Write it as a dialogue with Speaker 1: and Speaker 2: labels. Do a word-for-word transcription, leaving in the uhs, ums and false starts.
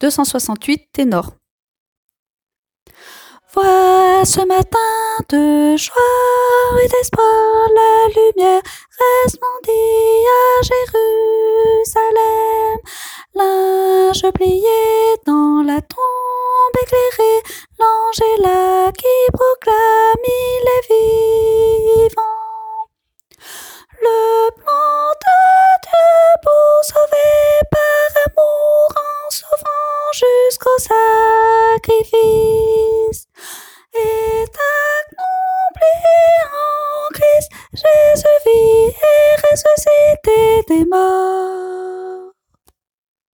Speaker 1: deux cent soixante-huit ténor. Vois ce matin de joie et d'espoir, la lumière resplendit à Jérusalem. Linge plié